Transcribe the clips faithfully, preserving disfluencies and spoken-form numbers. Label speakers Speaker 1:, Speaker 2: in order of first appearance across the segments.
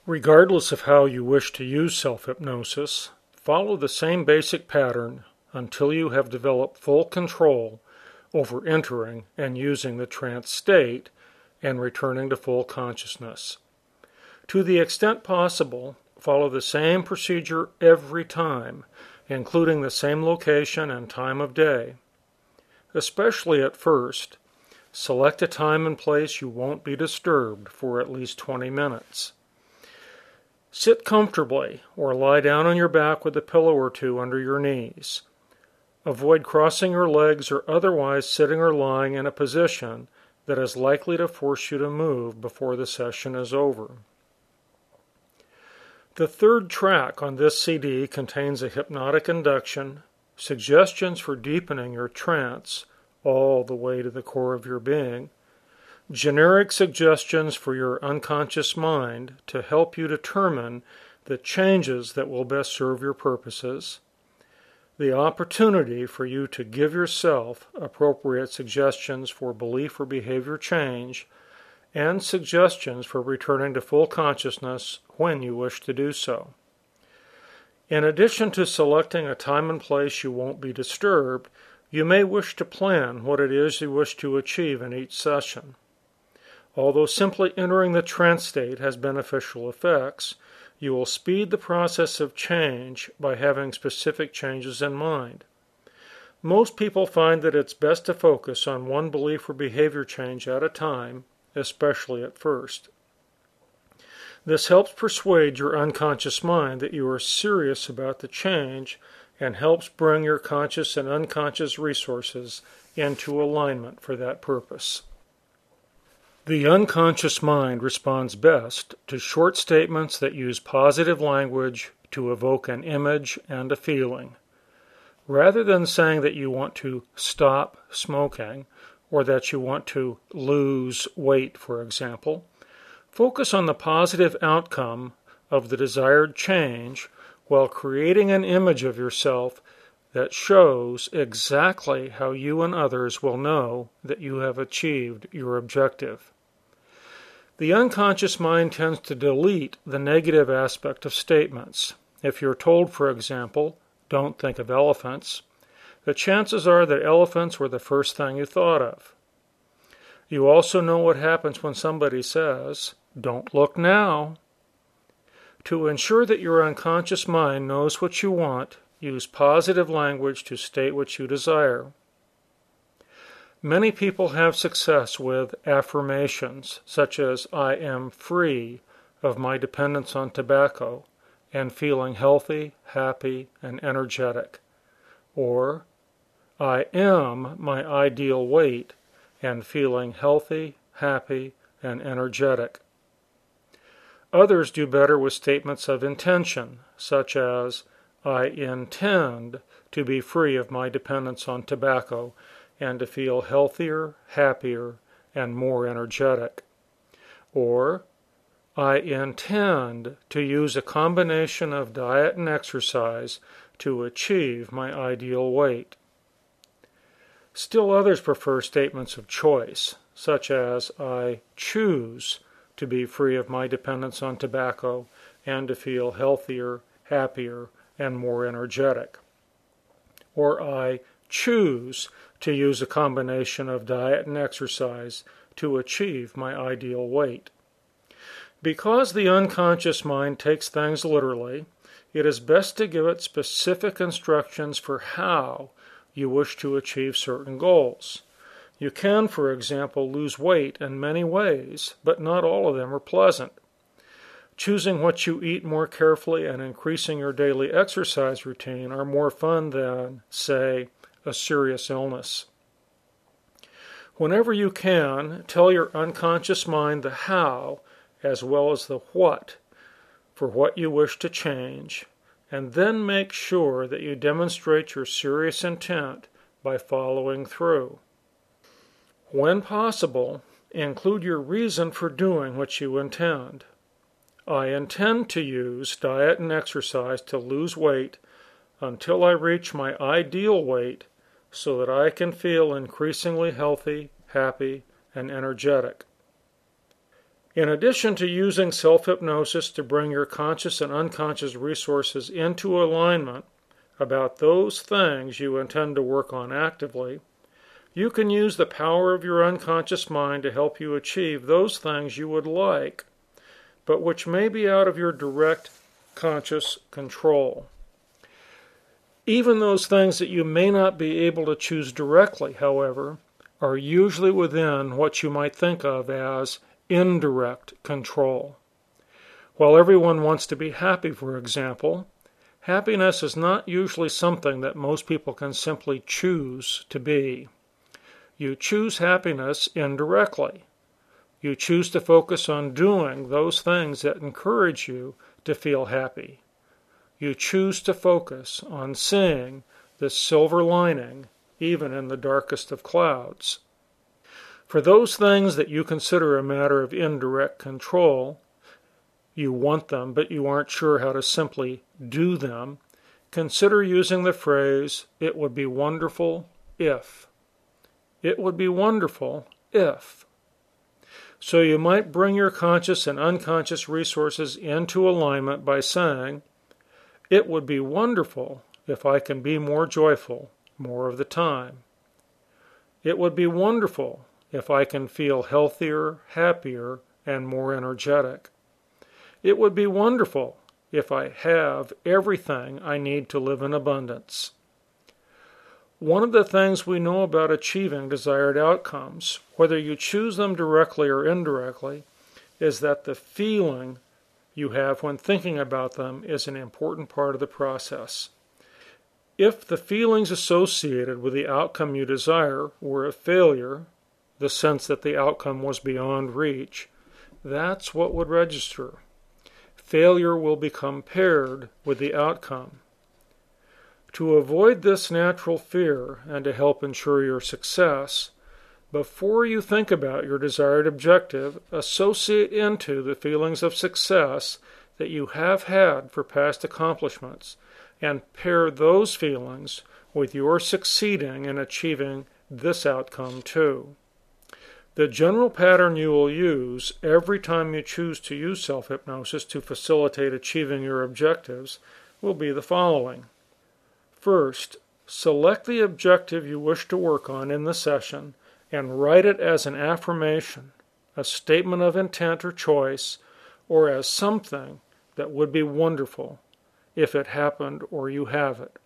Speaker 1: Regardless of how you wish to use self-hypnosis, follow the same basic pattern until you have developed full control over entering and using the trance state and returning to full consciousness. To the extent possible, follow the same procedure every time, including the same location and time of day. Especially at first, select a time and place you won't be disturbed for at least twenty minutes. Sit comfortably or lie down on your back with a pillow or two under your knees. Avoid crossing your legs or otherwise sitting or lying in a position that is likely to force you to move before the session is over. The third track on this C D contains a hypnotic induction, suggestions for deepening your trance all the way to the core of your being, generic suggestions for your unconscious mind to help you determine the changes that will best serve your purposes, the opportunity for you to give yourself appropriate suggestions for belief or behavior change, and suggestions for returning to full consciousness when you wish to do so. In addition to selecting a time and place you won't be disturbed, you may wish to plan what it is you wish to achieve in each session. Although simply entering the trance state has beneficial effects, you will speed the process of change by having specific changes in mind. Most people find that it's best to focus on one belief or behavior change at a time, especially at first. This helps persuade your unconscious mind that you are serious about the change and helps bring your conscious and unconscious resources into alignment for that purpose. The unconscious mind responds best to short statements that use positive language to evoke an image and a feeling. Rather than saying that you want to stop smoking or that you want to lose weight, for example, focus on the positive outcome of the desired change while creating an image of yourself that shows exactly how you and others will know that you have achieved your objective. The unconscious mind tends to delete the negative aspect of statements. If you're told, for example, "Don't think of elephants," the chances are that elephants were the first thing you thought of. You also know what happens when somebody says, "Don't look now." To ensure that your unconscious mind knows what you want, use positive language to state what you desire. Many people have success with affirmations, such as "I am free of my dependence on tobacco and feeling healthy, happy, and energetic," or "I am my ideal weight and feeling healthy, happy, and energetic." Others do better with statements of intention, such as "I intend to be free of my dependence on tobacco and to feel healthier, happier, and more energetic," or "I intend to use a combination of diet and exercise to achieve my ideal weight." Still others prefer statements of choice, such as "I choose to be free of my dependence on tobacco and to feel healthier, happier, and more energetic," or "I choose to use a combination of diet and exercise to achieve my ideal weight." Because the unconscious mind takes things literally, it is best to give it specific instructions for how you wish to achieve certain goals. You can, for example, lose weight in many ways, but not all of them are pleasant. Choosing what you eat more carefully and increasing your daily exercise routine are more fun than, say, a serious illness. Whenever you can, tell your unconscious mind the how as well as the what for what you wish to change, and then make sure that you demonstrate your serious intent by following through. When possible, include your reason for doing what you intend. "I intend to use diet and exercise to lose weight until I reach my ideal weight so that I can feel increasingly healthy, happy, and energetic." In addition to using self-hypnosis to bring your conscious and unconscious resources into alignment about those things you intend to work on actively, you can use the power of your unconscious mind to help you achieve those things you would like, but which may be out of your direct conscious control. Even those things that you may not be able to choose directly, however, are usually within what you might think of as indirect control. While everyone wants to be happy, for example, happiness is not usually something that most people can simply choose to be. You choose happiness indirectly. You choose to focus on doing those things that encourage you to feel happy. You choose to focus on seeing the silver lining even in the darkest of clouds. For those things that you consider a matter of indirect control, you want them but you aren't sure how to simply do them, consider using the phrase, "It would be wonderful if." It would be wonderful if. So you might bring your conscious and unconscious resources into alignment by saying, "It would be wonderful if I can be more joyful more of the time. It would be wonderful if I can feel healthier, happier, and more energetic. It would be wonderful if I have everything I need to live in abundance." One of the things we know about achieving desired outcomes, whether you choose them directly or indirectly, is that the feeling you have when thinking about them is an important part of the process. If the feelings associated with the outcome you desire were a failure, the sense that the outcome was beyond reach, that's what would register. Failure will become paired with the outcome. To avoid this natural fear and to help ensure your success, before you think about your desired objective, associate into the feelings of success that you have had for past accomplishments and pair those feelings with your succeeding in achieving this outcome too. The general pattern you will use every time you choose to use self-hypnosis to facilitate achieving your objectives will be the following. First, select the objective you wish to work on in the session and write it as an affirmation, a statement of intent or choice, or as something that would be wonderful if it happened or you have it.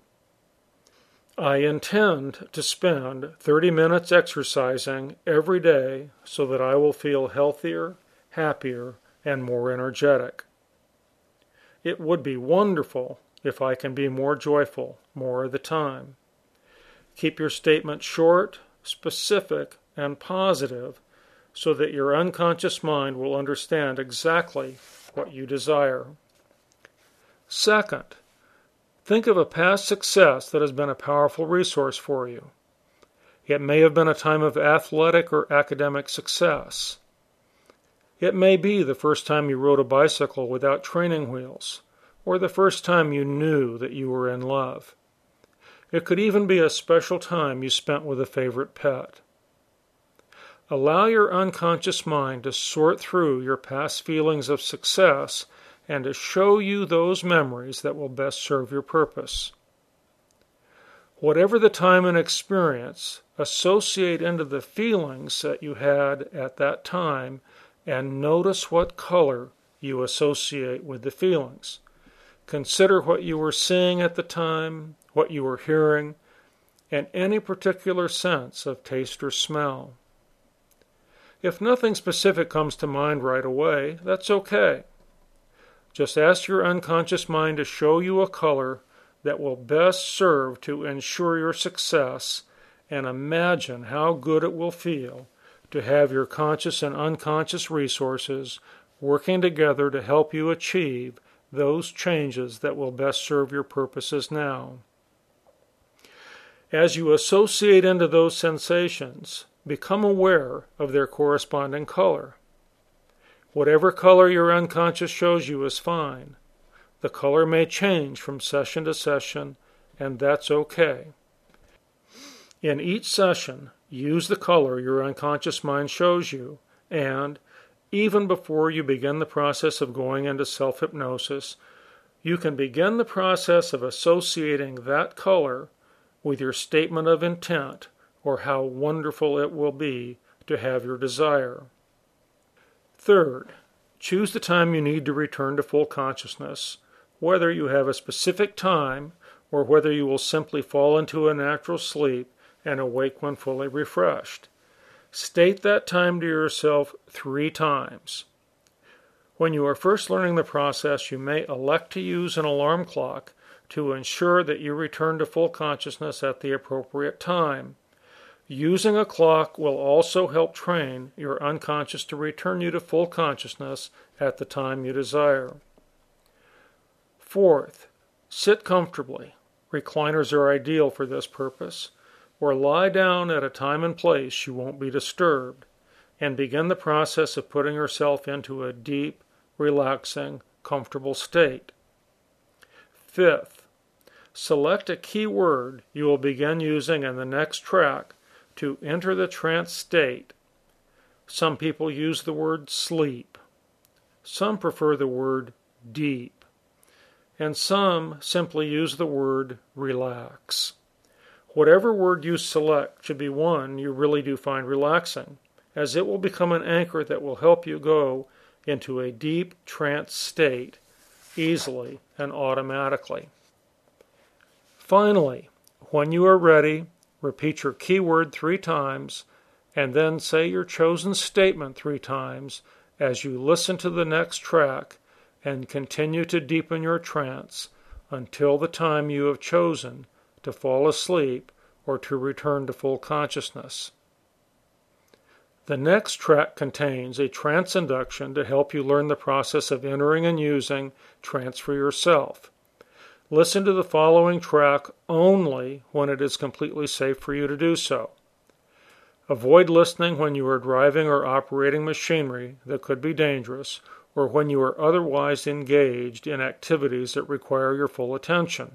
Speaker 1: I intend to spend thirty minutes exercising every day so that I will feel healthier, happier, and more energetic. It would be wonderful if I can be more joyful more of the time. Keep your statement short, specific, and positive so that your unconscious mind will understand exactly what you desire. Second, think of a past success that has been a powerful resource for you. It may have been a time of athletic or academic success. It may be the first time you rode a bicycle without training wheels, or the first time you knew that you were in love. It could even be a special time you spent with a favorite pet. Allow your unconscious mind to sort through your past feelings of success and to show you those memories that will best serve your purpose. Whatever the time and experience, associate into the feelings that you had at that time and notice what color you associate with the feelings. Consider what you were seeing at the time, what you were hearing, and any particular sense of taste or smell. If nothing specific comes to mind right away, that's okay. Just ask your unconscious mind to show you a color that will best serve to ensure your success, and imagine how good it will feel to have your conscious and unconscious resources working together to help you achieve those changes that will best serve your purposes now. As you associate into those sensations, become aware of their corresponding color. Whatever color your unconscious shows you is fine. The color may change from session to session, and that's okay. In each session, use the color your unconscious mind shows you, and even before you begin the process of going into self-hypnosis, you can begin the process of associating that color with your statement of intent or how wonderful it will be to have your desire. Third, choose the time you need to return to full consciousness, whether you have a specific time or whether you will simply fall into a natural sleep and awake when fully refreshed. State that time to yourself three times. When you are first learning the process, you may elect to use an alarm clock to ensure that you return to full consciousness at the appropriate time. Using a clock will also help train your unconscious to return you to full consciousness at the time you desire. Fourth, sit comfortably. Recliners are ideal for this purpose. Or lie down at a time and place you won't be disturbed, and begin the process of putting yourself into a deep, relaxing, comfortable state. Fifth, select a key word you will begin using in the next track to enter the trance state. Some people use the word sleep. Some prefer the word deep. And some simply use the word relax. Whatever word you select should be one you really do find relaxing, as it will become an anchor that will help you go into a deep trance state easily and automatically. Finally, when you are ready, repeat your keyword three times and then say your chosen statement three times as you listen to the next track and continue to deepen your trance until the time you have chosen to fall asleep or to return to full consciousness. The next track contains a trance induction to help you learn the process of entering and using trance for yourself. Listen to the following track only when it is completely safe for you to do so. Avoid listening when you are driving or operating machinery that could be dangerous, or when you are otherwise engaged in activities that require your full attention.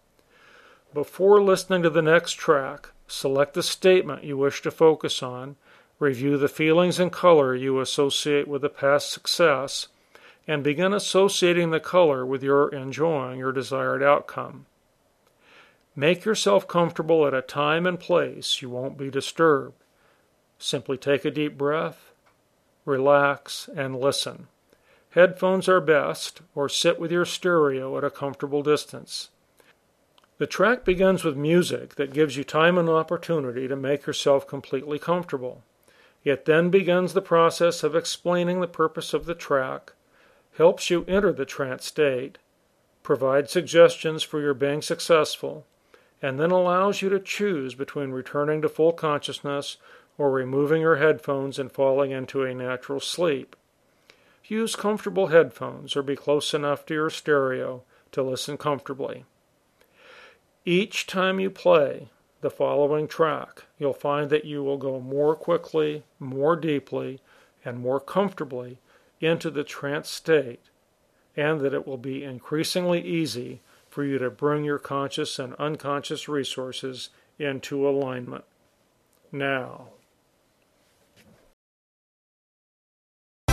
Speaker 1: Before listening to the next track, select the statement you wish to focus on, review the feelings and color you associate with the past success, and begin associating the color with your enjoying your desired outcome. Make yourself comfortable at a time and place you won't be disturbed. Simply take a deep breath, relax, and listen. Headphones are best, or sit with your stereo at a comfortable distance. The track begins with music that gives you time and opportunity to make yourself completely comfortable. It then begins the process of explaining the purpose of the track, helps you enter the trance state, provides suggestions for your being successful, and then allows you to choose between returning to full consciousness or removing your headphones and falling into a natural sleep. Use comfortable headphones or be close enough to your stereo to listen comfortably. Each time you play the following track, you'll find that you will go more quickly, more deeply, and more comfortably into the trance state, and that it will be increasingly easy for you to bring your conscious and unconscious resources into alignment. Now,